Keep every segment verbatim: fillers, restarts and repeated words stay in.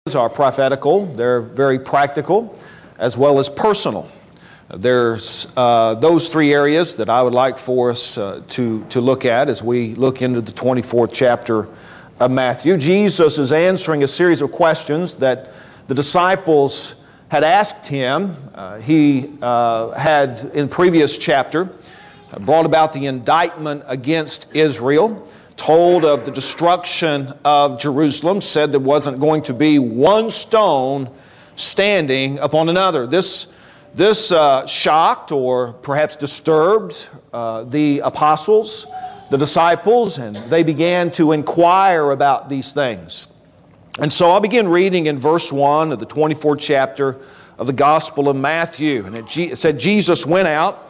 are prophetical, they're very practical, as well as personal. There's uh, those three areas that I would like for us uh, to, to look at as we look into the twenty-fourth chapter of Matthew. Jesus is answering a series of questions that the disciples had asked him. Uh, he uh, had, in the previous chapter, brought about the indictment against Israel, told of the destruction of Jerusalem, said there wasn't going to be one stone standing upon another. This This uh, shocked or perhaps disturbed uh, the apostles, the disciples, and they began to inquire about these things. And so I'll begin reading in verse one of the twenty-fourth chapter of the Gospel of Matthew. And it, it said, Jesus went out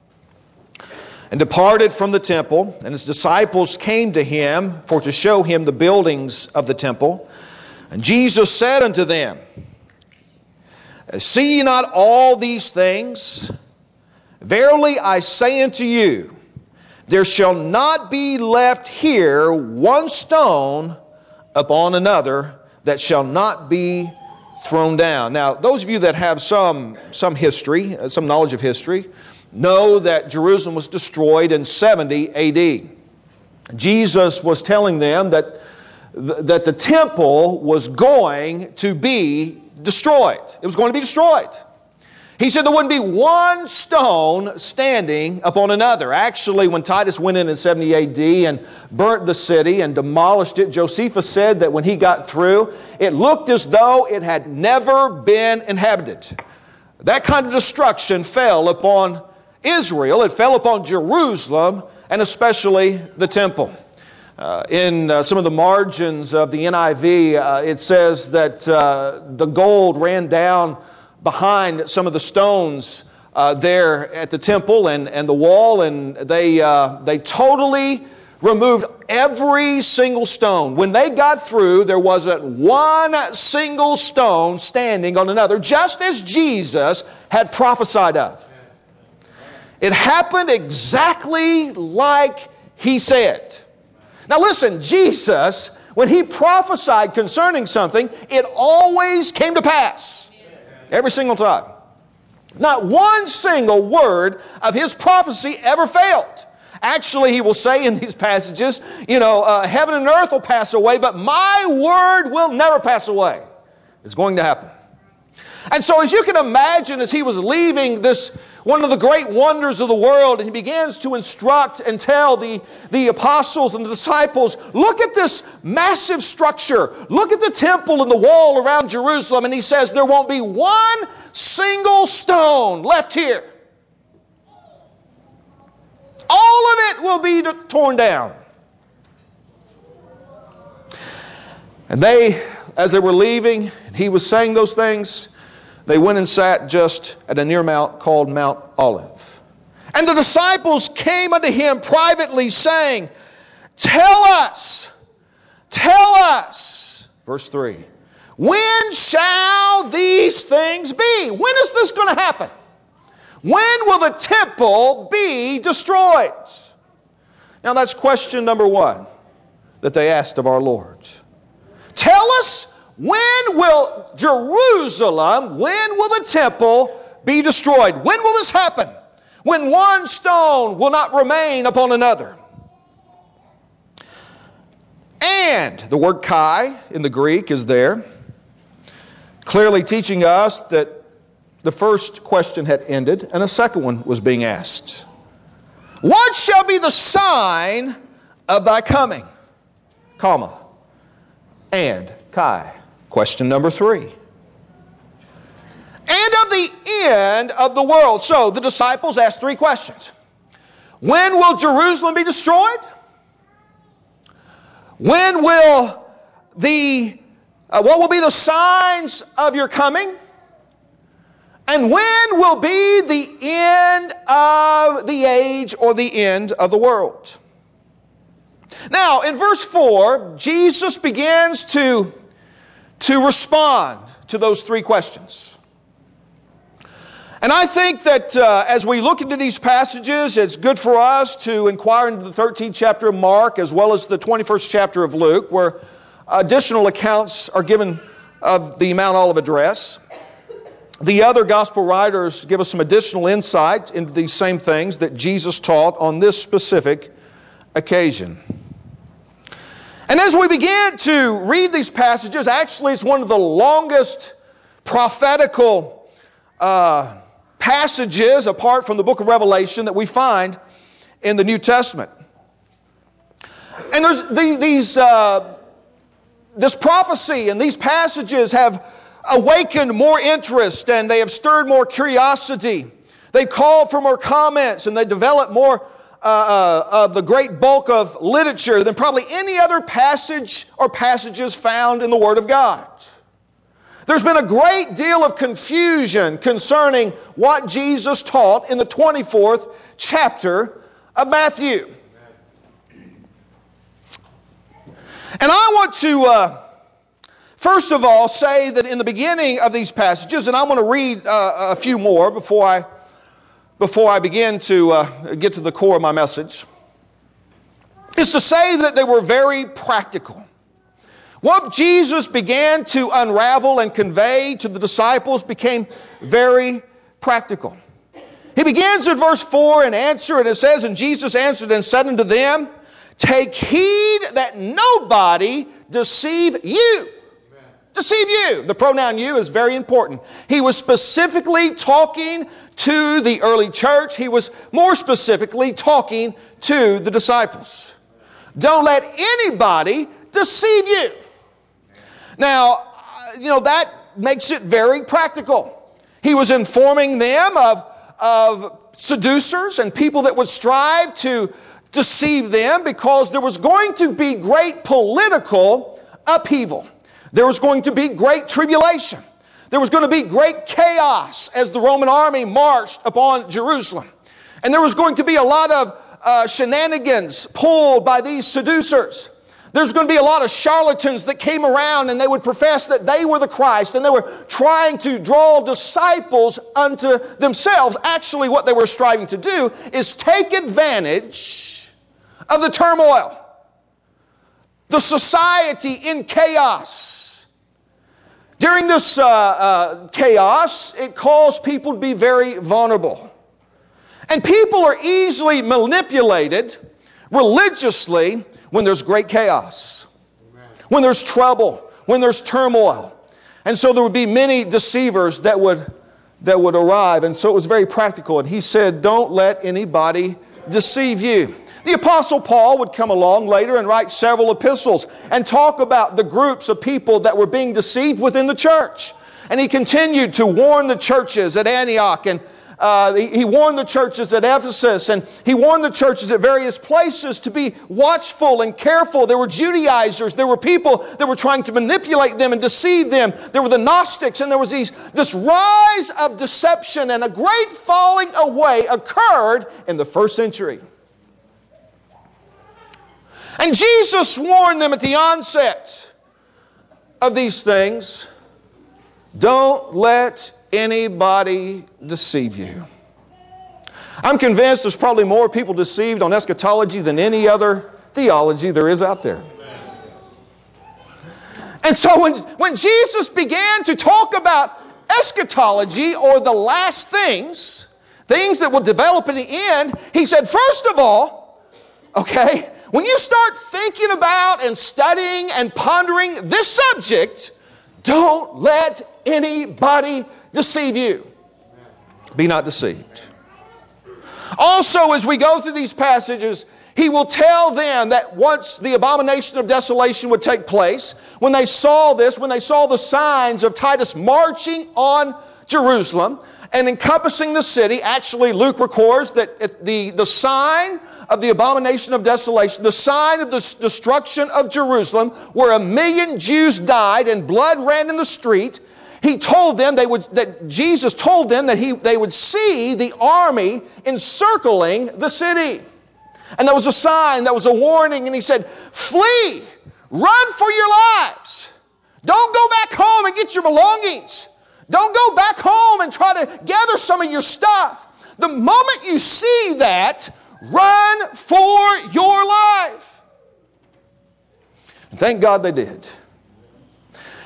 and departed from the temple, and his disciples came to him for to show him the buildings of the temple. And Jesus said unto them, See ye not all these things? Verily I say unto you, there shall not be left here one stone upon another that shall not be thrown down. Now, those of you that have some, some history, some knowledge of history, know that Jerusalem was destroyed in seventy A D. Jesus was telling them that, that the temple was going to be destroyed. It was going to be destroyed. He said there wouldn't be one stone standing upon another. Actually, when Titus went in in seventy A D and burnt the city and demolished it, Josephus said that when he got through, it looked as though it had never been inhabited. That kind of destruction fell upon Israel. It fell upon Jerusalem, and especially the temple. Uh, in uh, some of the margins of the N I V, uh, it says that uh, the gold ran down behind some of the stones uh, there at the temple and, and the wall, and they, uh, they totally removed every single stone. When they got through, there wasn't one single stone standing on another, just as Jesus had prophesied of. It happened exactly like He said. Now listen, Jesus, when He prophesied concerning something, it always came to pass. Every single time. Not one single word of His prophecy ever failed. Actually, He will say in these passages, you know, uh, heaven and earth will pass away, but my word will never pass away. It's going to happen. And so as you can imagine, as He was leaving this, one of the great wonders of the world, and He begins to instruct and tell the, the apostles and the disciples, look at this massive structure. Look at the temple and the wall around Jerusalem. And He says there won't be one single stone left here. All of it will be torn down. And they, as they were leaving, and He was saying those things, they went and sat just at a near mount called Mount Olive. And the disciples came unto Him privately, saying, Tell us, tell us, verse three, when shall these things be? When is this going to happen? When will the temple be destroyed? Now that's question number one that they asked of our Lord. Tell us, when will Jerusalem, when will the temple be destroyed? When will this happen? When one stone will not remain upon another. And the word kai in the Greek is there, clearly teaching us that the first question had ended and a second one was being asked. What shall be the sign of thy coming? Comma. And kai. Question number three. And of the end of the world. So the disciples asked three questions. When will Jerusalem be destroyed? When will the, uh, what will be the signs of your coming? And when will be the end of the age or the end of the world? Now, in verse four, Jesus begins to to respond to those three questions. And I think that uh, as we look into these passages, it's good for us to inquire into the thirteenth chapter of Mark as well as the twenty-first chapter of Luke, where additional accounts are given of the Mount Olive address. The other gospel writers give us some additional insight into these same things that Jesus taught on this specific occasion. And as we begin to read these passages, actually it's one of the longest prophetical uh, passages apart from the book of Revelation that we find in the New Testament. And there's the, these, uh, this prophecy and these passages have awakened more interest and they have stirred more curiosity. They called for more comments and they developed more uh, uh, of the great bulk of literature than probably any other passage or passages found in the Word of God. There's been a great deal of confusion concerning what Jesus taught in the twenty-fourth chapter of Matthew. And I want to, uh, first of all, say that in the beginning of these passages, and I'm going to read uh, a few more before I, before I begin to uh, get to the core of my message, is to say that they were very practical. What Jesus began to unravel and convey to the disciples became very practical. He begins in verse four and answer, and it says, "And Jesus answered and said unto them, Take heed that nobody deceive you." Amen. Deceive you. The pronoun you is very important. He was specifically talking to the early church. He was more specifically talking to the disciples. Don't let anybody deceive you. Now, you know, that makes it very practical. He was informing them of, of seducers and people that would strive to deceive them because there was going to be great political upheaval. There was going to be great tribulation. There was going to be great chaos as the Roman army marched upon Jerusalem. And there was going to be a lot of uh, shenanigans pulled by these seducers. There's going to be a lot of charlatans that came around and they would profess that they were the Christ and they were trying to draw disciples unto themselves. Actually, what they were striving to do is take advantage of the turmoil, the society in chaos. During this uh, uh, chaos, it caused people to be very vulnerable. And people are easily manipulated religiously when there's great chaos, Amen. When there's trouble, when there's turmoil. And so there would be many deceivers that would, that would arrive. And so it was very practical. And he said, don't let anybody deceive you. The Apostle Paul would come along later and write several epistles and talk about the groups of people that were being deceived within the church. And he continued to warn the churches at Antioch, and uh, he, he warned the churches at Ephesus, and he warned the churches at various places to be watchful and careful. There were Judaizers. There were people that were trying to manipulate them and deceive them. There were the Gnostics, and there was these, this rise of deception, and a great falling away occurred in the first century. And Jesus warned them at the onset of these things, don't let anybody deceive you. I'm convinced there's probably more people deceived on eschatology than any other theology there is out there. And so when, when Jesus began to talk about eschatology, or the last things, things that will develop in the end, he said, first of all, okay, when you start thinking about and studying and pondering this subject, don't let anybody deceive you. Be not deceived. Also, as we go through these passages, he will tell them that once the abomination of desolation would take place, when they saw this, when they saw the signs of Titus marching on Jerusalem and encompassing the city, actually Luke records that the, the sign of the abomination of desolation, the sign of the destruction of Jerusalem, where a million Jews died and blood ran in the street, he told them they would, that Jesus told them that he, they would see the army encircling the city. And that was a sign, that was a warning, and he said, flee, run for your lives. Don't go back home and get your belongings. Don't go back home and try to gather some of your stuff. The moment you see that, run for your life. And thank God they did.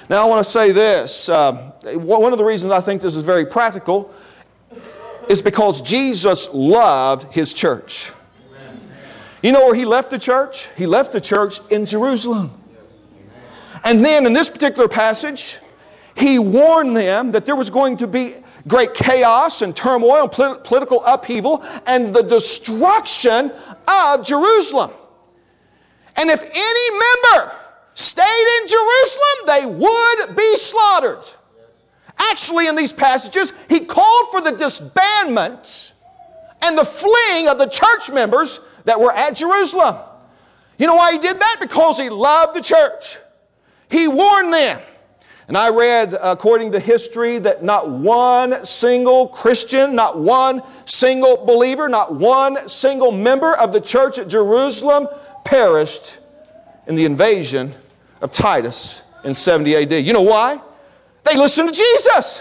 Now I want to say this. Uh, one of the reasons I think this is very practical is because Jesus loved his church. You know where he left the church? He left the church in Jerusalem. And then in this particular passage, he warned them that there was going to be great chaos and turmoil and polit- political upheaval and the destruction of Jerusalem. And if any member stayed in Jerusalem, they would be slaughtered. Actually, in these passages, he called for the disbandment and the fleeing of the church members that were at Jerusalem. You know why he did that? Because he loved the church. He warned them. And I read, according to history, that not one single Christian, not one single believer, not one single member of the church at Jerusalem perished in the invasion of Titus in seventy A D. You know why? They listened to Jesus.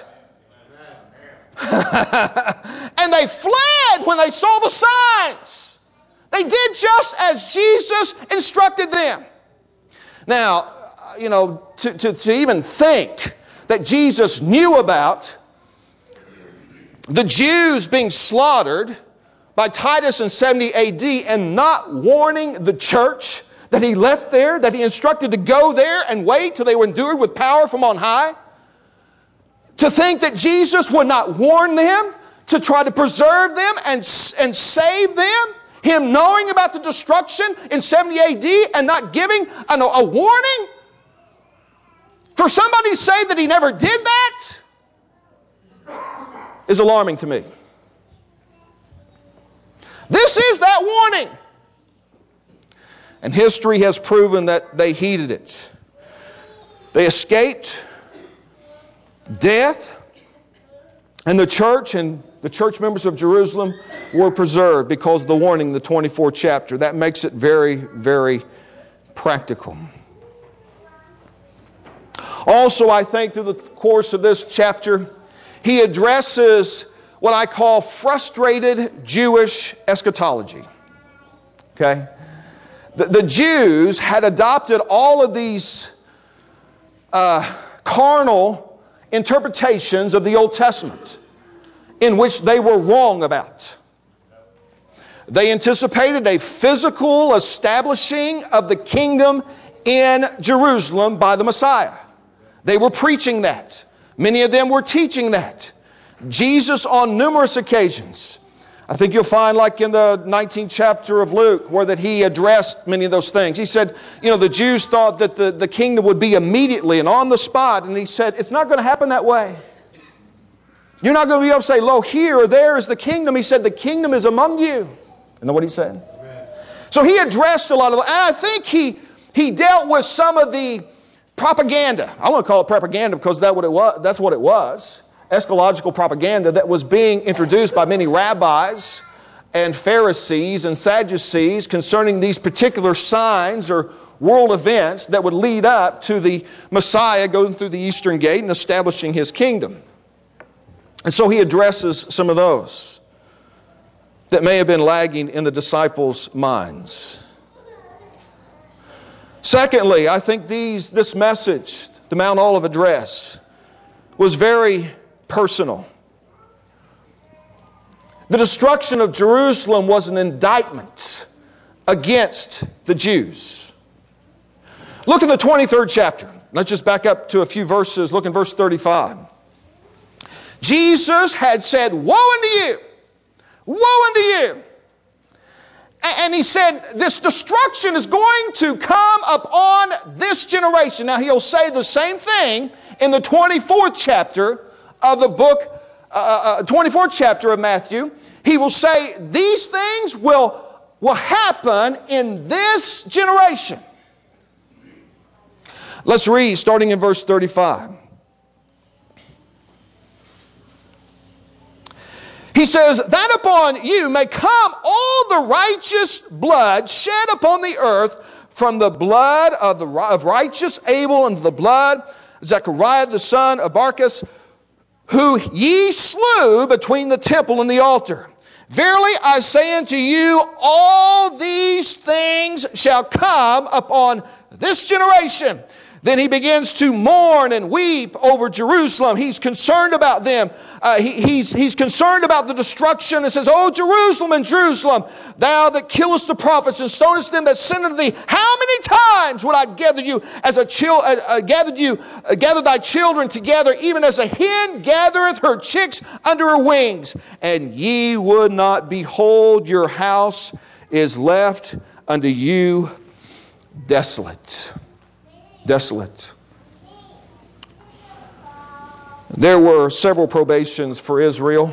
And they fled when they saw the signs. They did just as Jesus instructed them. Now, you know, to, to, to even think that Jesus knew about the Jews being slaughtered by Titus in seventy A D and not warning the church that he left there, that he instructed to go there and wait till they were endued with power from on high. To think that Jesus would not warn them, to try to preserve them and, and save them, him knowing about the destruction in seventy A D and not giving a, a warning. For somebody to say that he never did that is alarming to me. This is that warning. And history has proven that they heeded it. They escaped death, and the church and the church members of Jerusalem were preserved because of the warning in the twenty-fourth chapter. That makes it very, very practical. Also, I think through the course of this chapter, he addresses what I call frustrated Jewish eschatology. Okay? The, the Jews had adopted all of these uh, carnal interpretations of the Old Testament in which they were wrong about. They anticipated a physical establishing of the kingdom in Jerusalem by the Messiah. They were preaching that. Many of them were teaching that. Jesus on numerous occasions, I think you'll find like in the nineteenth chapter of Luke, where that he addressed many of those things. He said, you know, the Jews thought that the, the kingdom would be immediately and on the spot. And he said, it's not going to happen that way. You're not going to be able to say, lo, here or there is the kingdom. He said, the kingdom is among you. Isn't that what he said? Amen. So he addressed a lot of that. And I think he, he dealt with some of the propaganda. I want to call it propaganda because that what it was, that's what it was. Eschatological propaganda that was being introduced by many rabbis and Pharisees and Sadducees concerning these particular signs or world events that would lead up to the Messiah going through the eastern gate and establishing his kingdom. And so he addresses some of those that may have been lagging in the disciples' minds. Secondly, I think these, this message, the Mount Olive Address, was very personal. The destruction of Jerusalem was an indictment against the Jews. Look at the twenty-third chapter. Let's just back up to a few verses. Look in verse thirty-five. Jesus had said, woe unto you! Woe unto you! And he said, this destruction is going to come upon this generation. Now he'll say the same thing in the twenty-fourth chapter of the book, uh, uh, twenty-fourth chapter of Matthew. He will say, these things will, will happen in this generation. Let's read, starting in verse thirty-five. He says, that upon you may come all the righteous blood shed upon the earth, from the blood of, the, of righteous Abel unto the blood of Zechariah the son of Barchas, who ye slew between the temple and the altar. Verily I say unto you, all these things shall come upon this generation. Then he begins to mourn and weep over Jerusalem. He's concerned about them. Uh, he, he's, he's concerned about the destruction and says, "Oh, Jerusalem and Jerusalem, thou that killest the prophets and stonest them that sent unto thee, how many times would I gather you as a child, uh, uh, gathered you, uh, gather thy children together, even as a hen gathereth her chicks under her wings, and ye would not? Behold, your house is left unto you desolate." Desolate. There were several probations for Israel.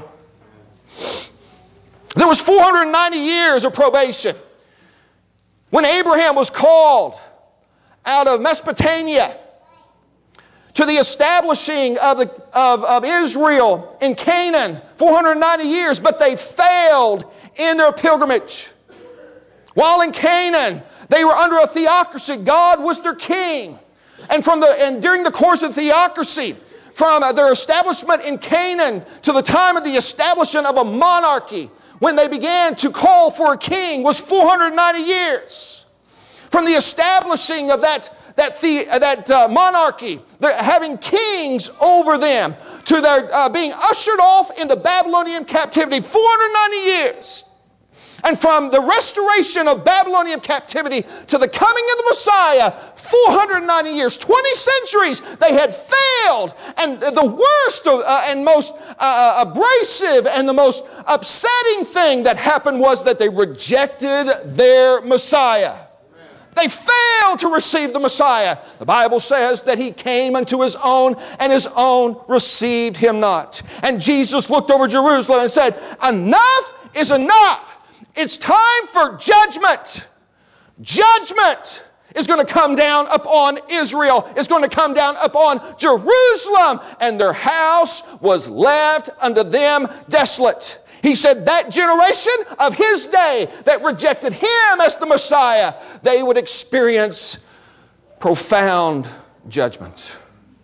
There was four hundred ninety years of probation. When Abraham was called out of Mesopotamia to the establishing of, the, of, of Israel in Canaan, four hundred ninety years, but they failed in their pilgrimage. While in Canaan, they were under a theocracy. God was their king. And from the and during the course of theocracy, from their establishment in Canaan to the time of the establishment of a monarchy, when they began to call for a king, was four hundred ninety years. From the establishing of that, that, the, that uh, monarchy, having kings over them, to their uh, being ushered off into Babylonian captivity, four hundred ninety years. And from the restoration of Babylonian captivity to the coming of the Messiah, four hundred ninety years, twenty centuries, they had failed. And the worst of, uh, and most uh, abrasive and the most upsetting thing that happened was that they rejected their Messiah. They failed to receive the Messiah. The Bible says that he came unto his own, and his own received him not. And Jesus looked over Jerusalem and said, "Enough is enough. It's time for judgment. Judgment is going to come down upon Israel. It's going to come down upon Jerusalem. And their house was left unto them desolate." He said that generation of his day that rejected him as the Messiah, they would experience profound judgment.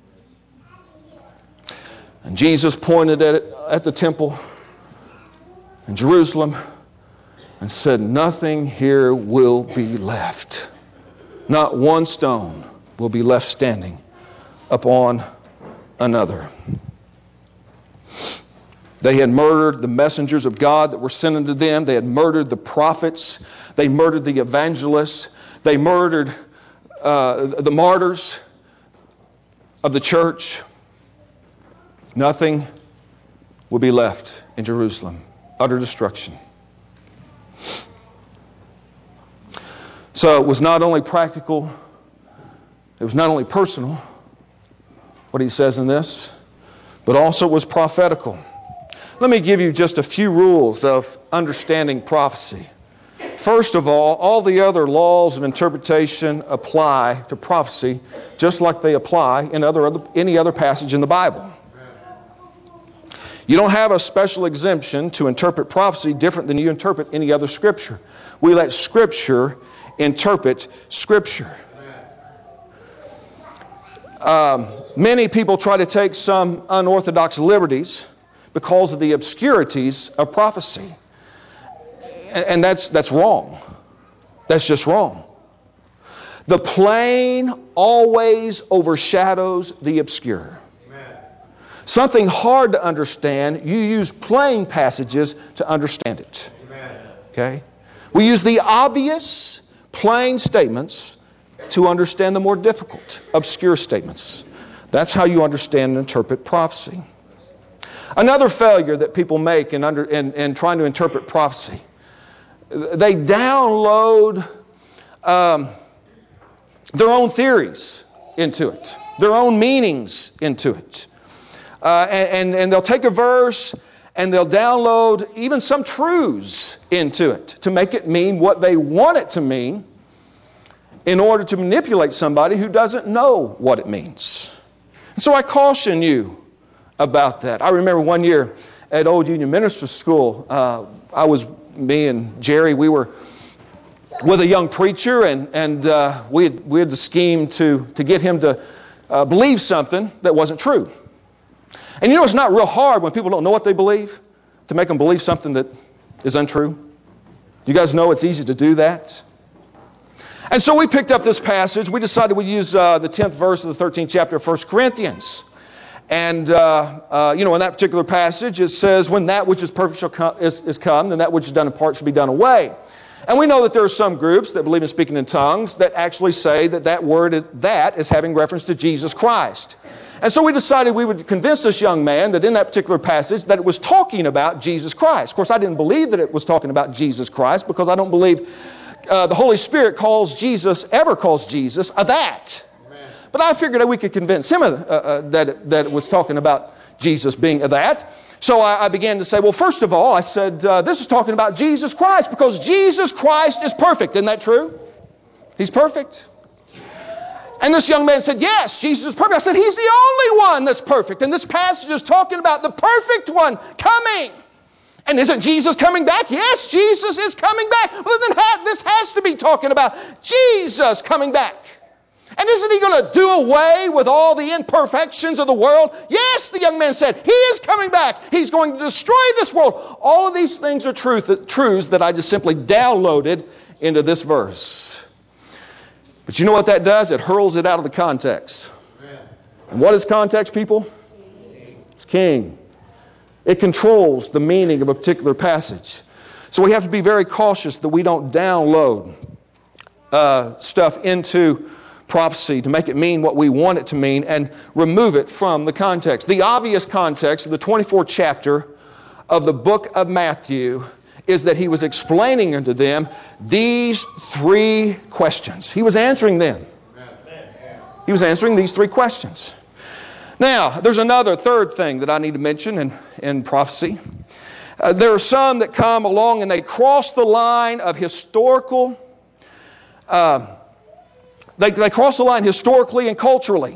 And Jesus pointed at it at the temple in Jerusalem and said, "Nothing here will be left. Not one stone will be left standing upon another." They had murdered the messengers of God that were sent unto them. They had murdered the prophets. They murdered the evangelists. They murdered uh, the martyrs of the church. Nothing will be left in Jerusalem. Utter destruction. So it was not only practical, it was not only personal, what he says in this, but also it was prophetical. Let me give you just a few rules of understanding prophecy. First of all, all the other laws of interpretation apply to prophecy just like they apply in other, other, any other passage in the Bible. You don't have a special exemption to interpret prophecy different than you interpret any other Scripture. We let Scripture interpret Scripture. Um, many people try to take some unorthodox liberties because of the obscurities of prophecy. And that's, that's wrong. That's just wrong. The plain always overshadows the obscure. Amen. Something hard to understand, you use plain passages to understand it. Amen. Okay? We use the obvious, plain statements to understand the more difficult, obscure statements. That's how you understand and interpret prophecy. Another failure that people make in, under, in, in trying to interpret prophecy, they download um, their own theories into it, their own meanings into it. Uh, and, and they'll take a verse and they'll download even some truths into it to make it mean what they want it to mean in order to manipulate somebody who doesn't know what it means. And so I caution you about that. I remember one year at Old Union Ministers School, uh, I was, me and Jerry, we were with a young preacher, and, and uh, we, had, we had the scheme to, to get him to uh, believe something that wasn't true. And you know, it's not real hard when people don't know what they believe to make them believe something that is untrue. You guys know it's easy to do that? And so we picked up this passage. We decided we'd use uh, the tenth verse of the thirteenth chapter of First Corinthians. And, uh, uh, you know, in that particular passage, it says, when that which is perfect shall come, is, is come, then that which is done in part shall be done away. And we know that there are some groups that believe in speaking in tongues that actually say that that word, that, is having reference to Jesus Christ. And so we decided we would convince this young man that in that particular passage that it was talking about Jesus Christ. Of course, I didn't believe that it was talking about Jesus Christ because I don't believe uh, the Holy Spirit calls Jesus, ever calls Jesus, a that. But I figured that we could convince him uh, uh, that, it, that it was talking about Jesus being a that. So I, I began to say, well, first of all, I said, uh, this is talking about Jesus Christ because Jesus Christ is perfect. Isn't that true? He's perfect. And this young man said, yes, Jesus is perfect. I said, he's the only one that's perfect. And this passage is talking about the perfect one coming. And isn't Jesus coming back? Yes, Jesus is coming back. Well, then this has to be talking about Jesus coming back. And isn't he going to do away with all the imperfections of the world? Yes, the young man said, he is coming back. He's going to destroy this world. All of these things are truth, truths that I just simply downloaded into this verse. But you know what that does? It hurls it out of the context. And what is context, people? It's king. It controls the meaning of a particular passage. So we have to be very cautious that we don't download uh, stuff into prophecy to make it mean what we want it to mean and remove it from the context. The obvious context of the twenty-fourth chapter of the book of Matthew is that he was explaining unto them these three questions. He was answering them. He was answering these three questions. Now, there's another third thing that I need to mention in, in prophecy. Uh, there are some that come along and they cross the line of historical uh, They, they cross the line historically and culturally.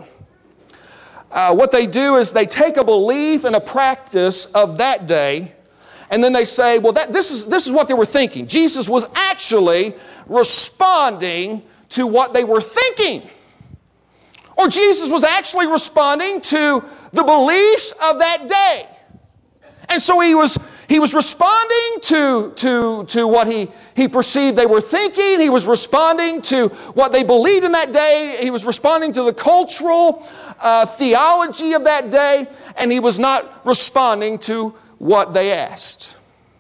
Uh, what they do is they take a belief and a practice of that day, and then they say, well, that, this is, this is what they were thinking. Jesus was actually responding to what they were thinking. Or Jesus was actually responding to the beliefs of that day. And so he was, he was responding to, to, to what he, he perceived they were thinking. He was responding to what they believed in that day. He was responding to the cultural uh, theology of that day. And he was not responding to what they asked.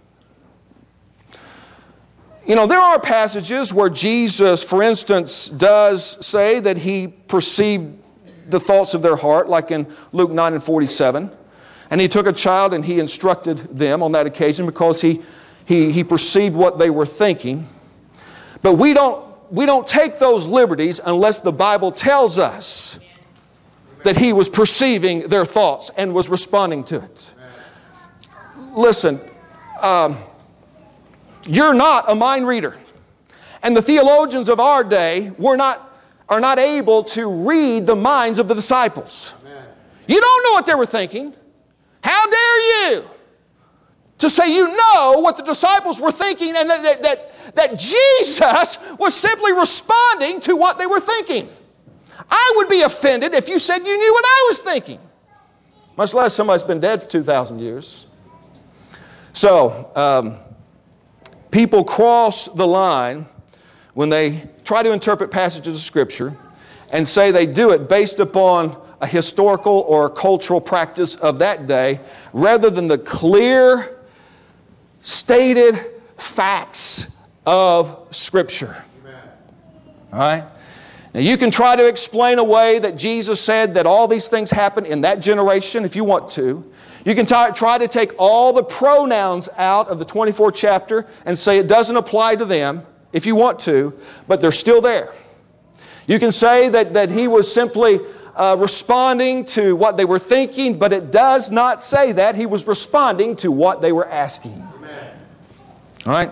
You know, there are passages where Jesus, for instance, does say that he perceived the thoughts of their heart, like in Luke nine and forty-seven. And he took a child and he instructed them on that occasion because he, he, he perceived what they were thinking. But we don't, we don't take those liberties unless the Bible tells us that he was perceiving their thoughts and was responding to it. Listen, um, you're not a mind reader. And the theologians of our day were not, are not able to read the minds of the disciples. You don't know what they were thinking. How dare you to say you know what the disciples were thinking and that, that, that, that Jesus was simply responding to what they were thinking. I would be offended if you said you knew what I was thinking, much less somebody's been dead for two thousand years. So, um, people cross the line when they try to interpret passages of Scripture and say they do it based upon a historical or a cultural practice of that day rather than the clear, stated facts of Scripture. Amen. All right? Now you can try to explain away that Jesus said that all these things happened in that generation if you want to. You can t- try to take all the pronouns out of the twenty-fourth chapter and say it doesn't apply to them if you want to, but they're still there. You can say that, that he was simply uh, responding to what they were thinking, but it does not say that. He was responding to what they were asking. Amen. All right?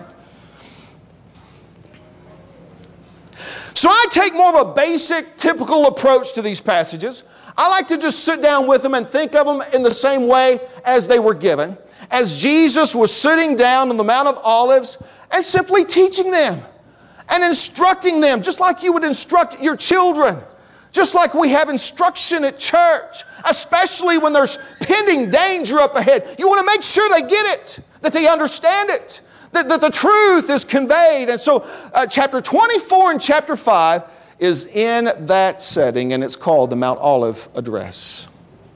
So I take more of a basic, typical approach to these passages. I like to just sit down with them and think of them in the same way as they were given. As Jesus was sitting down on the Mount of Olives and simply teaching them and instructing them, just like you would instruct your children. Just like we have instruction at church, especially when there's pending danger up ahead. You want to make sure they get it, that they understand it, That, that the truth is conveyed. And so uh, chapter twenty-four and chapter five is in that setting, and it's called the Mount Olive Address.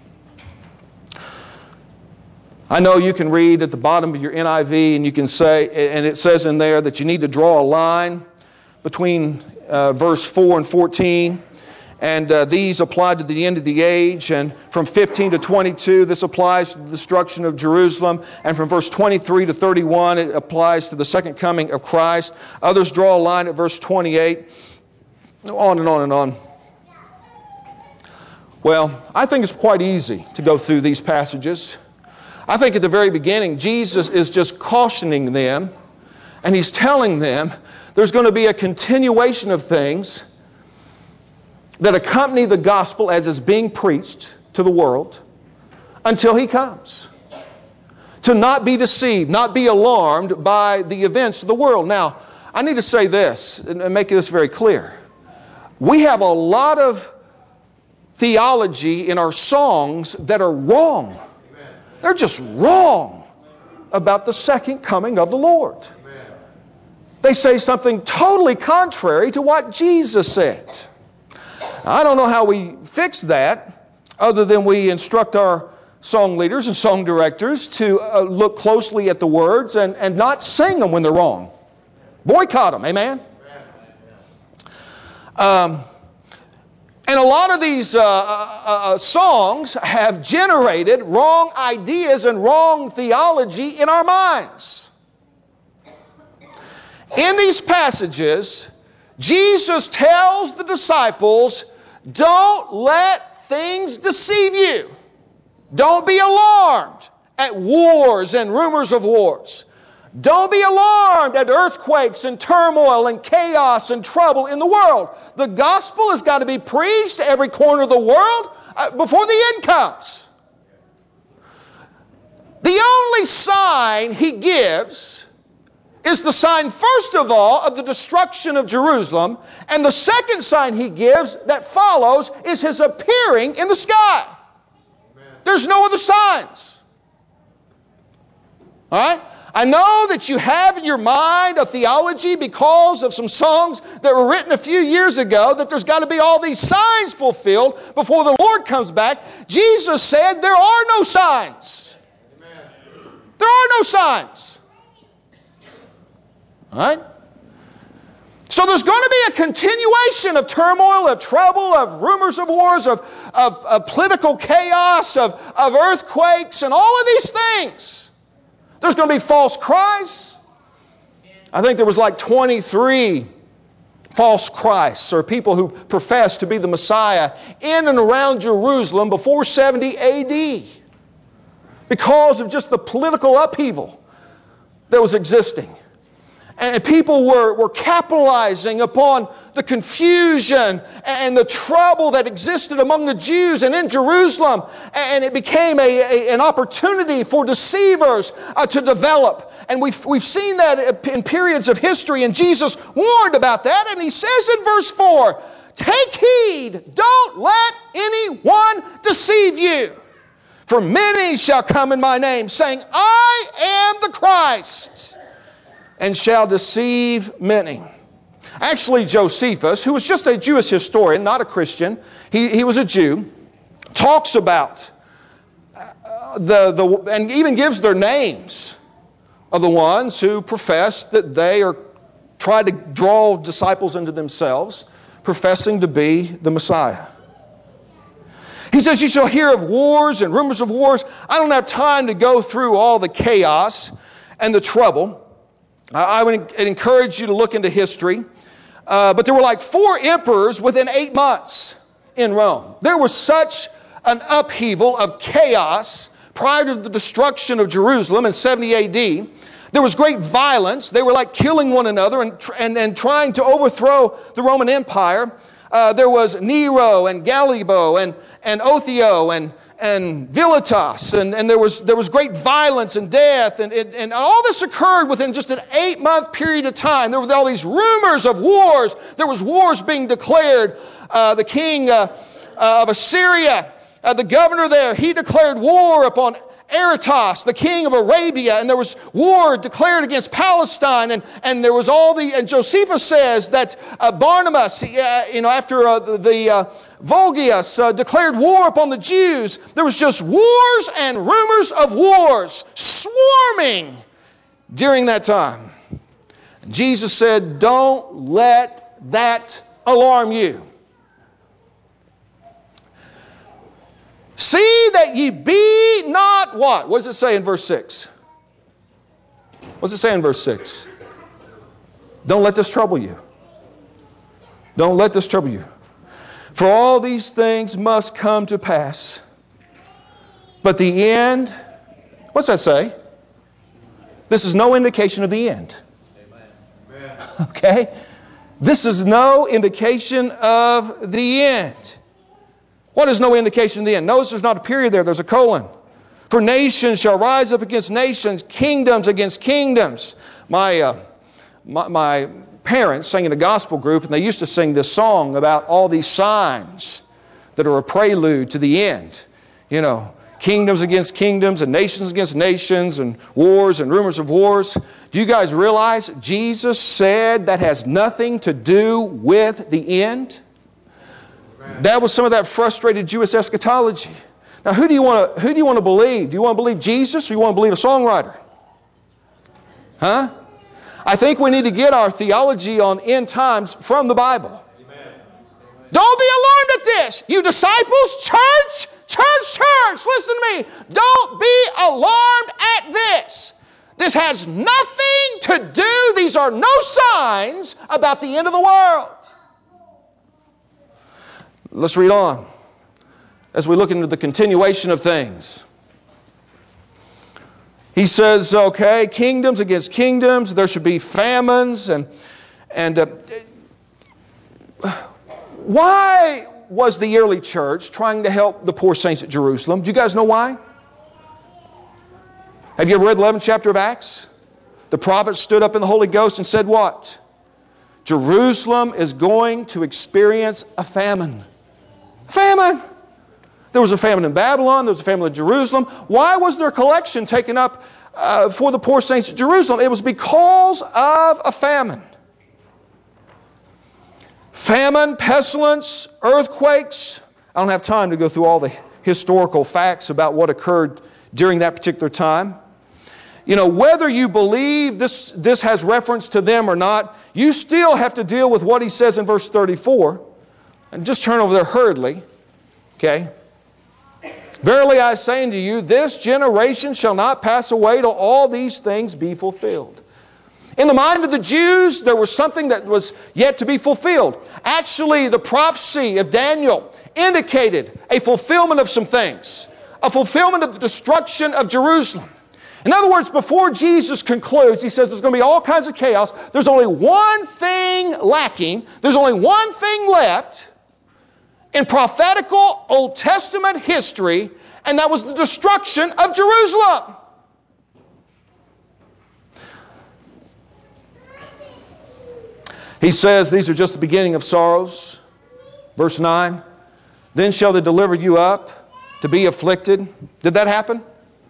I know you can read at the bottom of your N I V, and you can say, and it says in there that you need to draw a line between uh, verse four and fourteen. And uh, these apply to the end of the age. And from fifteen to twenty-two, this applies to the destruction of Jerusalem. And from verse twenty-three to thirty-one, it applies to the second coming of Christ. Others draw a line at verse twenty-eight. On and on and on. Well, I think it's quite easy to go through these passages. I think at the very beginning, Jesus is just cautioning them, and He's telling them there's going to be a continuation of things that accompany the gospel as it's being preached to the world until He comes. To not be deceived, not be alarmed by the events of the world. Now, I need to say this and make this very clear. We have a lot of theology in our songs that are wrong. Amen. They're just wrong about the second coming of the Lord. Amen. They say something totally contrary to what Jesus said. I don't know how we fix that other than we instruct our song leaders and song directors to uh, look closely at the words and, and not sing them when they're wrong. Boycott them, amen? Um, and a lot of these uh, uh, uh, songs have generated wrong ideas and wrong theology in our minds. In these passages, Jesus tells the disciples, don't let things deceive you. Don't be alarmed at wars and rumors of wars. Don't be alarmed at earthquakes and turmoil and chaos and trouble in the world. The gospel has got to be preached to every corner of the world uh, before the end comes. The only sign He gives is the sign, first of all, of the destruction of Jerusalem. And the second sign He gives that follows is His appearing in the sky. Amen. There's no other signs. All right? I know that you have in your mind a theology because of some songs that were written a few years ago that there's got to be all these signs fulfilled before the Lord comes back. Jesus said there are no signs. Amen. There are no signs. All right? So there's going to be a continuation of turmoil, of trouble, of rumors of wars, of, of, of political chaos, of, of earthquakes, and all of these things. There's going to be false Christs. I think there was like twenty-three false Christs, or people who professed to be the Messiah, in and around Jerusalem before seventy A D because of just the political upheaval that was existing. And people were, were capitalizing upon the confusion and the trouble that existed among the Jews and in Jerusalem. And it became a, a, an opportunity for deceivers uh, to develop. And we've, we've seen that in periods of history. And Jesus warned about that. And He says in verse four, take heed, don't let anyone deceive you. For many shall come in my name, saying, I am the Christ, and shall deceive many. Actually, Josephus, who was just a Jewish historian, not a Christian, he, he was a Jew, talks about uh, the, the, and even gives their names of the ones who profess that they are trying to draw disciples into themselves, professing to be the Messiah. He says, you shall hear of wars and rumors of wars. I don't have time to go through all the chaos and the trouble. I would encourage you to look into history. Uh, but there were like four emperors within eight months in Rome. There was such an upheaval of chaos prior to the destruction of Jerusalem in seventy A D. There was great violence. They were like killing one another and, and, and trying to overthrow the Roman Empire. Uh, there was Nero and Gallibo and, and Othio and and Vilitas, and, and there was there was great violence and death, and, and, and all this occurred within just an eight-month period of time. There were all these rumors of wars. There was wars being declared. Uh, the king uh, uh, of Assyria, uh, the governor there, he declared war upon Aretas, the king of Arabia, and there was war declared against Palestine, and, and there was all the, and Josephus says that uh, Barnabas, uh, you know, after uh, the, the uh, Volgius uh, declared war upon the Jews, there was just wars and rumors of wars swarming during that time. Jesus said, don't let that alarm you. See that ye be not what? What does it say in verse six? What does it say in verse six? Don't let this trouble you. Don't let this trouble you. For all these things must come to pass. But the end, what's that say? This is no indication of the end. Amen. Okay? This is no indication of the end. What is no indication of the end? Notice there's not a period there, there's a colon. For nations shall rise up against nations, kingdoms against kingdoms. My, uh, my, my parents sang in a gospel group, and they used to sing this song about all these signs that are a prelude to the end. You know, kingdoms against kingdoms and nations against nations and wars and rumors of wars. Do you guys realize Jesus said that has nothing to do with the end? That was some of that frustrated Jewish eschatology. Now, who do you want to, who do you want to believe? Do you want to believe Jesus or you want to believe a songwriter? Huh? I think we need to get our theology on end times from the Bible. Amen. Don't be alarmed at this. You disciples, church, church, church, listen to me. Don't be alarmed at this. This has nothing to do, these are no signs about the end of the world. Let's read on as we look into the continuation of things. He says, okay, kingdoms against kingdoms, there should be famines. And, and uh, why was the early church trying to help the poor saints at Jerusalem? Do you guys know why? Have you ever read the eleventh chapter of Acts? The prophet stood up in the Holy Ghost and said what? Jerusalem is going to experience a famine. Famine. There was a famine in Babylon. There was a famine in Jerusalem. Why was their collection taken up uh, for the poor saints at Jerusalem? It was because of a famine. Famine, pestilence, earthquakes. I don't have time to go through all the historical facts about what occurred during that particular time. You know, whether you believe this, this has reference to them or not, you still have to deal with what he says in verse thirty-four. And just turn over there hurriedly. Okay. Verily I say unto you, this generation shall not pass away till all these things be fulfilled. In the mind of the Jews, there was something that was yet to be fulfilled. Actually, the prophecy of Daniel indicated a fulfillment of some things. A fulfillment of the destruction of Jerusalem. In other words, before Jesus concludes, he says there's going to be all kinds of chaos. There's only one thing lacking. There's only one thing left in prophetical Old Testament history, and that was the destruction of Jerusalem. He says these are just the beginning of sorrows. Verse nine, then shall they deliver you up to be afflicted. Did that happen?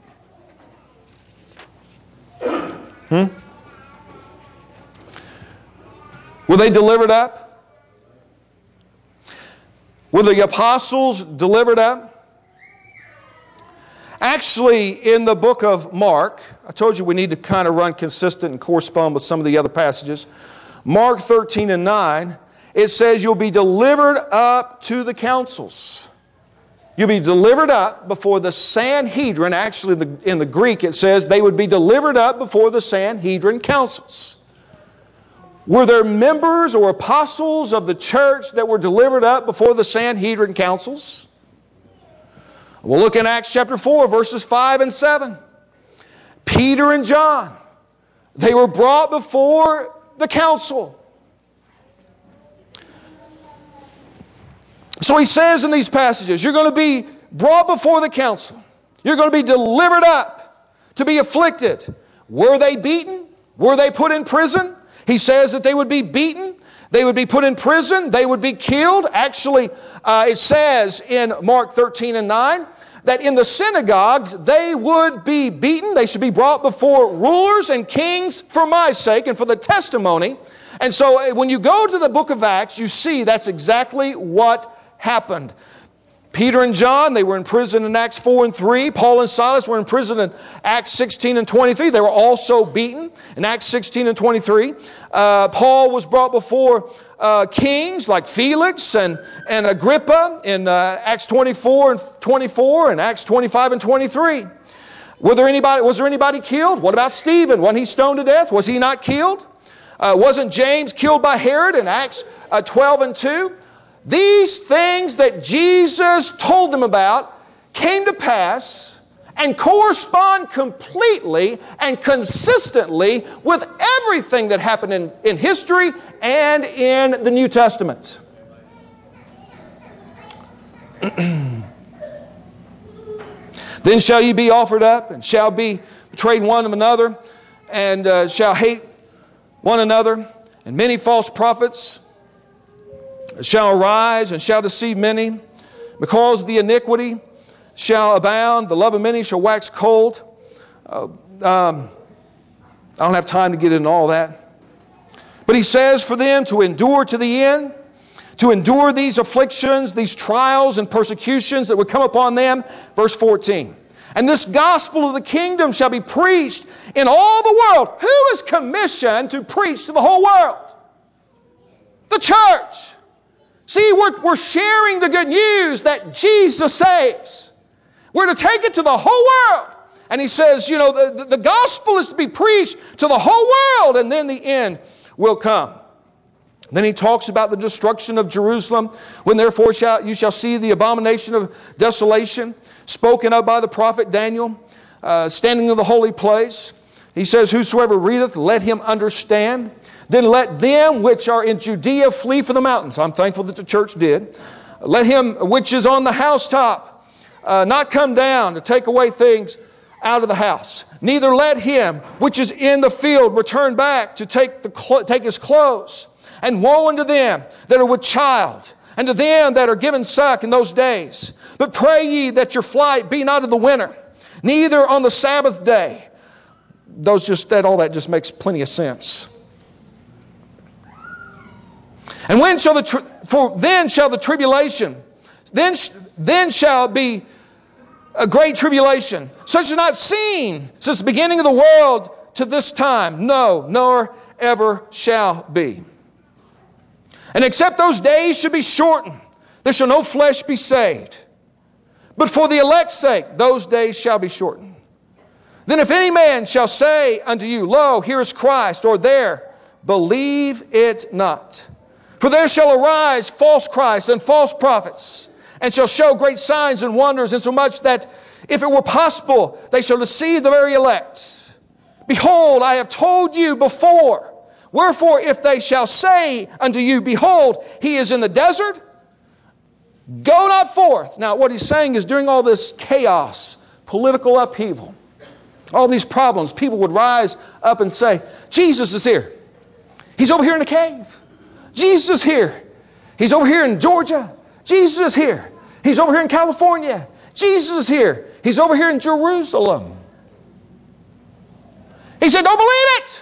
Hmm? Were they delivered up? Were the apostles delivered up? Actually, in the book of Mark, I told you we need to kind of run consistent and correspond with some of the other passages. Mark thirteen and nine, it says you'll be delivered up to the councils. You'll be delivered up before the Sanhedrin. Actually, the, in the Greek it says they would be delivered up before the Sanhedrin councils. Were there members or apostles of the church that were delivered up before the Sanhedrin councils? We'll look in Acts chapter four, verses five and seven. Peter and John, they were brought before the council. So he says in these passages, you're going to be brought before the council. You're going to be delivered up to be afflicted. Were they beaten? Were they put in prison? He says that they would be beaten. They would be put in prison. They would be killed. Actually, uh, it says in Mark thirteen and nine that in the synagogues they would be beaten. They should be brought before rulers and kings for my sake and for the testimony. And so when you go to the book of Acts, you see that's exactly what happened. Peter and John, they were in prison in Acts four and three. Paul and Silas were in prison in Acts sixteen and twenty-three. They were also beaten in Acts sixteen and twenty-three. Uh, Paul was brought before uh, kings like Felix and, and Agrippa in uh, Acts twenty-four and twenty-four and Acts twenty-five and twenty-three. Were there anybody, was there anybody killed? What about Stephen? Wasn't he stoned to death? Was he not killed? Uh, wasn't James killed by Herod in Acts uh, twelve and two? These things that Jesus told them about came to pass and correspond completely and consistently with everything that happened in, in history and in the New Testament. Then shall ye be offered up, and shall be betrayed one of another, and uh, shall hate one another, and many false prophets shall arise and shall deceive many. Because the iniquity shall abound, the love of many shall wax cold. Uh, um, I don't have time to get into all that. But he says for them to endure to the end, to endure these afflictions, these trials and persecutions that would come upon them. Verse fourteen. And this gospel of the kingdom shall be preached in all the world. Who is commissioned to preach to the whole world? The church. See, we're, we're sharing the good news that Jesus saves. We're to take it to the whole world. And he says, you know, the, the, the gospel is to be preached to the whole world, and then the end will come. Then he talks about the destruction of Jerusalem. When therefore shall, you shall see the abomination of desolation, spoken of by the prophet Daniel, uh, standing in the holy place. He says, whosoever readeth, let him understand. Then let them which are in Judea flee for the mountains. I'm thankful that the church did. Let him which is on the housetop uh, not come down to take away things out of the house. Neither let him which is in the field return back to take, the clo- take his clothes. And woe unto them that are with child, and to them that are given suck in those days. But pray ye that your flight be not in the winter, neither on the Sabbath day. Those just that all that just makes plenty of sense. And when shall the tri- for then shall the tribulation, then then shall be a great tribulation, such as not seen since the beginning of the world to this time, no, nor ever shall be. And except those days should be shortened, there shall no flesh be saved. But for the elect's sake, those days shall be shortened. Then if any man shall say unto you, lo, here is Christ, or there, believe it not. For there shall arise false Christs and false prophets, and shall show great signs and wonders, insomuch that if it were possible, they shall deceive the very elect. Behold, I have told you before. Wherefore, if they shall say unto you, behold, he is in the desert, go not forth. Now, what he's saying is during all this chaos, political upheaval, all these problems, people would rise up and say, Jesus is here. He's over here in the cave. Jesus is here. He's over here in Georgia. Jesus is here. He's over here in California. Jesus is here. He's over here in Jerusalem. He said, don't believe it.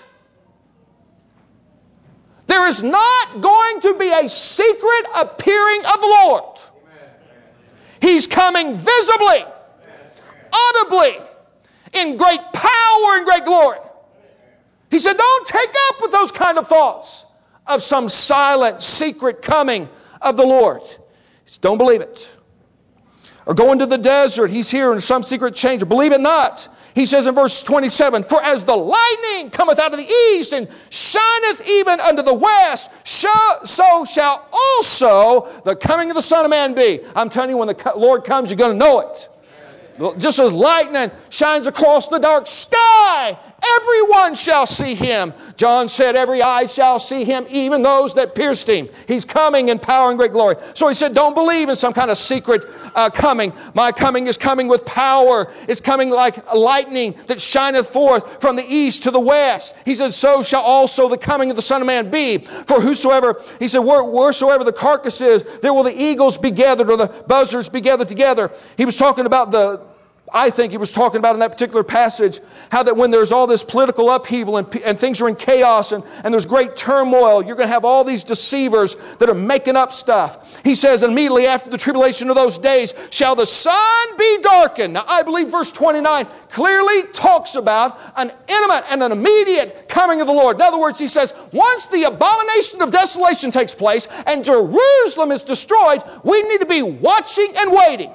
There is not going to be a secret appearing of the Lord. He's coming visibly, audibly, in great power and great glory. He said, don't take up with those kind of thoughts of some silent, secret coming of the Lord. He said, don't believe it. Or go into the desert. He's here in some secret change. Believe it not. He says in verse twenty-seven, for as the lightning cometh out of the east and shineth even unto the west, so shall also the coming of the Son of Man be. I'm telling you, when the Lord comes, you're going to know it. Just as lightning shines across the dark sky everyone shall see him. John said, every eye shall see him, even those that pierced him. He's coming in power and great glory. So he said, don't believe in some kind of secret uh, coming. My coming is coming with power. It's coming like lightning that shineth forth from the east to the west. He said, so shall also the coming of the Son of Man be. For whosoever, he said, wheresoever the carcass is, there will the eagles be gathered, or the buzzards be gathered together. He was talking about the I think he was talking about in that particular passage how that when there's all this political upheaval and, and things are in chaos and, and there's great turmoil, you're going to have all these deceivers that are making up stuff. He says, immediately after the tribulation of those days shall the sun be darkened. Now I believe verse twenty-nine clearly talks about an intimate and an immediate coming of the Lord. In other words, he says, once the abomination of desolation takes place and Jerusalem is destroyed, we need to be watching and waiting.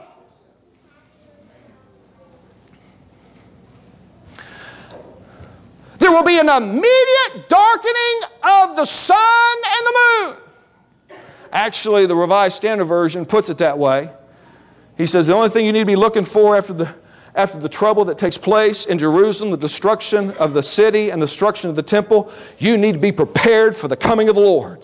There will be an immediate darkening of the sun and the moon. Actually, the Revised Standard Version puts it that way. He says the only thing you need to be looking for after the, after the trouble that takes place in Jerusalem, the destruction of the city and the destruction of the temple, you need to be prepared for the coming of the Lord.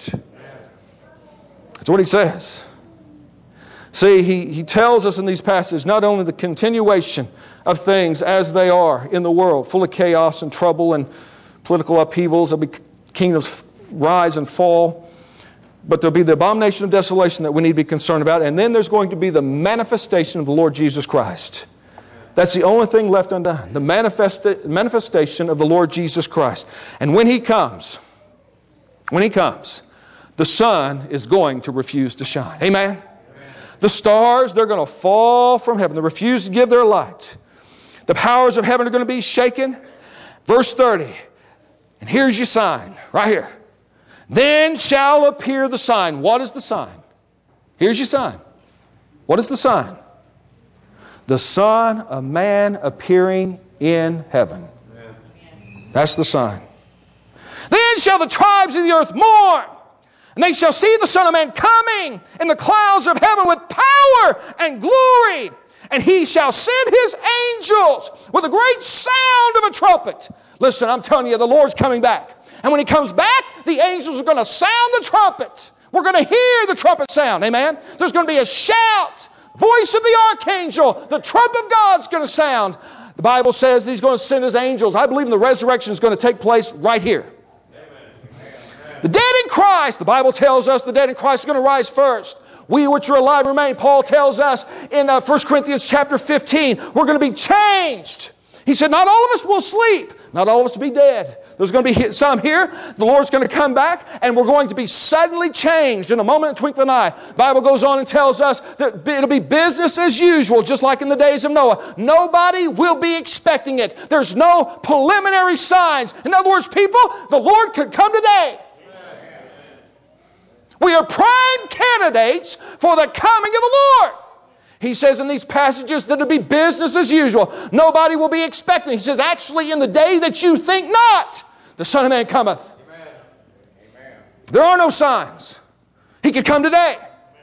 That's what he says. See, he, he tells us in these passages not only the continuation of things as they are in the world, full of chaos and trouble and political upheavals. There'll be kingdoms rise and fall. But there'll be the abomination of desolation that we need to be concerned about. And then there's going to be the manifestation of the Lord Jesus Christ. That's the only thing left undone. The manifesta- manifestation of the Lord Jesus Christ. And when He comes, when He comes, the sun is going to refuse to shine. Amen? Amen. The stars, they're going to fall from heaven. They refuse to give their light. The powers of heaven are going to be shaken. Verse thirty. And here's your sign, right here. Then shall appear the sign. What is the sign? Here's your sign. What is the sign? The Son of Man appearing in heaven. Amen. That's the sign. Then shall the tribes of the earth mourn, and they shall see the Son of Man coming in the clouds of heaven with power and glory. And He shall send His angels with a great sound of a trumpet. Listen, I'm telling you, the Lord's coming back. And when He comes back, the angels are going to sound the trumpet. We're going to hear the trumpet sound. Amen? There's going to be a shout. Voice of the archangel. The trump of God's going to sound. The Bible says that He's going to send His angels. I believe the resurrection is going to take place right here. Amen. The dead in Christ, the Bible tells us the dead in Christ are going to rise first. We which are alive remain. Paul tells us in uh, First Corinthians chapter fifteen, we're going to be changed. He said, not all of us will sleep. Not all of us will be dead. There's going to be some here. The Lord's going to come back, and we're going to be suddenly changed in a moment and twinkling of an eye. The Bible goes on and tells us that it'll be business as usual, just like in the days of Noah. Nobody will be expecting it. There's no preliminary signs. In other words, people, the Lord could come today. We are prime candidates for the coming of the Lord. He says in these passages that it'll be business as usual. Nobody will be expecting. He says, actually, in the day that you think not, the Son of Man cometh. Amen. Amen. There are no signs. He could come today.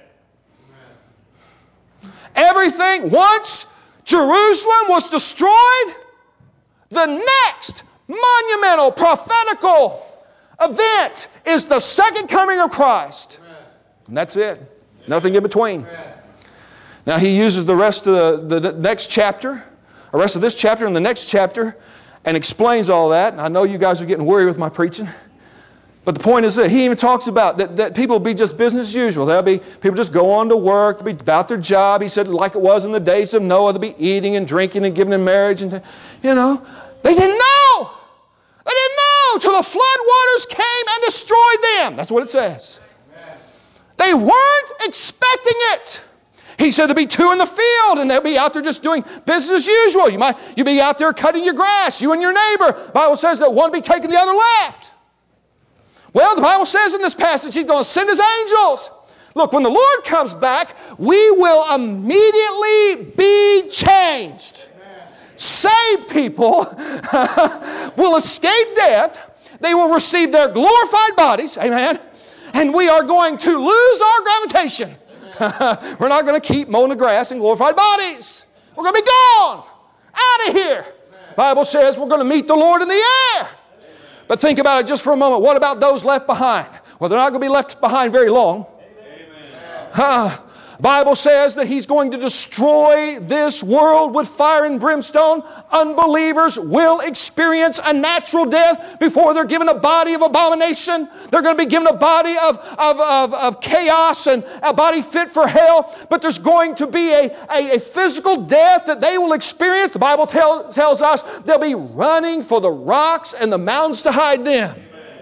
Amen. Everything, once Jerusalem was destroyed, the next monumental, prophetical event is the second coming of Christ. Amen. And that's it. Amen. Nothing in between. Amen. Now he uses the rest of the, the next chapter, the rest of this chapter and the next chapter, and explains all that. And I know you guys are getting worried with my preaching. But the point is that he even talks about that, that people will be just business as usual. There'll be people just go on to work, they'll be about their job. He said like it was in the days of Noah, they'll be eating and drinking and giving in marriage. And, you know, they didn't know. They didn't know till the flood waters came and destroyed them. That's what it says. Amen. They weren't expecting it. He said there'll be two in the field and they'll be out there just doing business as usual. You might you'll be out there cutting your grass, you and your neighbor. The Bible says that one will be taking the other left. Well, the Bible says in this passage He's going to send His angels. Look, when the Lord comes back, we will immediately be changed. Amen. Saved people will escape death. They will receive their glorified bodies. Amen. And we are going to lose our gravitation. We're not going to keep mowing the grass in glorified bodies. We're going to be gone. Out of here. The Bible says we're going to meet the Lord in the air. But think about it just for a moment. What about those left behind? Well, they're not going to be left behind very long. Uh, Bible says that He's going to destroy this world with fire and brimstone. Unbelievers will experience a natural death before they're given a body of abomination. They're going to be given a body of, of, of, of chaos and a body fit for hell. But there's going to be a, a, a physical death that they will experience. The Bible tell, tells us they'll be running for the rocks and the mountains to hide them.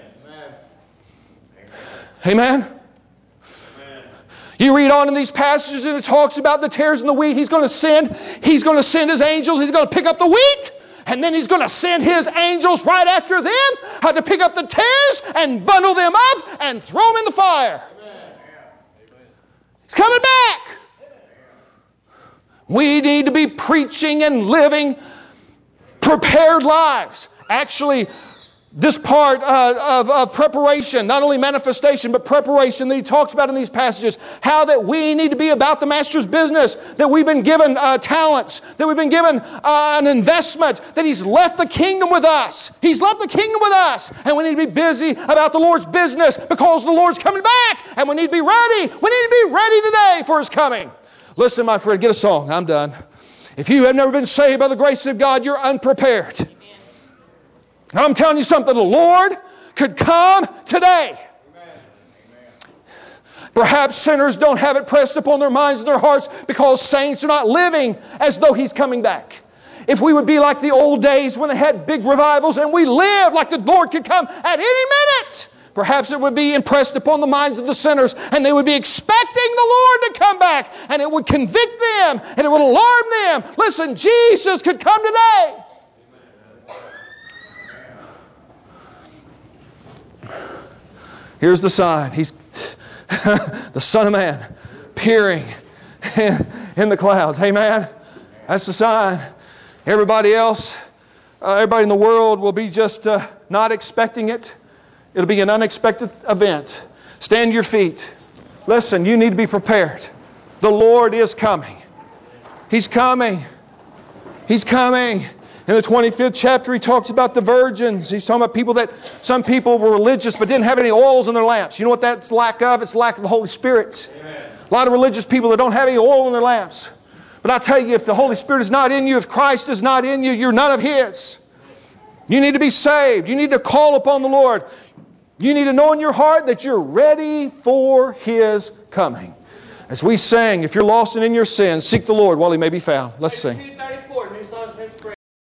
Amen. Amen. You read on in these passages and it talks about the tares and the wheat. He's going to send, He's going to send His angels. He's going to pick up the wheat. And then He's going to send His angels right after them how to pick up the tares and bundle them up and throw them in the fire. Amen. He's coming back. We need to be preaching and living prepared lives. Actually, this part uh, of, of preparation, not only manifestation, but preparation that he talks about in these passages, how that we need to be about the Master's business, that we've been given uh, talents, that we've been given uh, an investment, that He's left the kingdom with us. He's left the kingdom with us. And we need to be busy about the Lord's business because the Lord's coming back. And we need to be ready. We need to be ready today for His coming. Listen, my friend, get a song. I'm done. If you have never been saved by the grace of God, you're unprepared. Now I'm telling you something, the Lord could come today. Amen. Perhaps sinners don't have it pressed upon their minds and their hearts because saints are not living as though He's coming back. If we would be like the old days when they had big revivals and we lived like the Lord could come at any minute, perhaps it would be impressed upon the minds of the sinners and they would be expecting the Lord to come back and it would convict them and it would alarm them. Listen, Jesus could come today. Here's the sign. He's the Son of Man peering in, in the clouds. Amen. That's the sign. Everybody else, uh, everybody in the world will be just uh, not expecting it. It'll be an unexpected event. Stand to your feet. Listen, you need to be prepared. The Lord is coming. He's coming. He's coming. In the twenty-fifth chapter, he talks about the virgins. He's talking about people that, some people were religious but didn't have any oils in their lamps. You know what that's lack of? It's lack of the Holy Spirit. Amen. A lot of religious people that don't have any oil in their lamps. But I tell you, if the Holy Spirit is not in you, if Christ is not in you, you're none of His. You need to be saved. You need to call upon the Lord. You need to know in your heart that you're ready for His coming. As we sang, if you're lost and in your sins, seek the Lord while He may be found. Let's sing.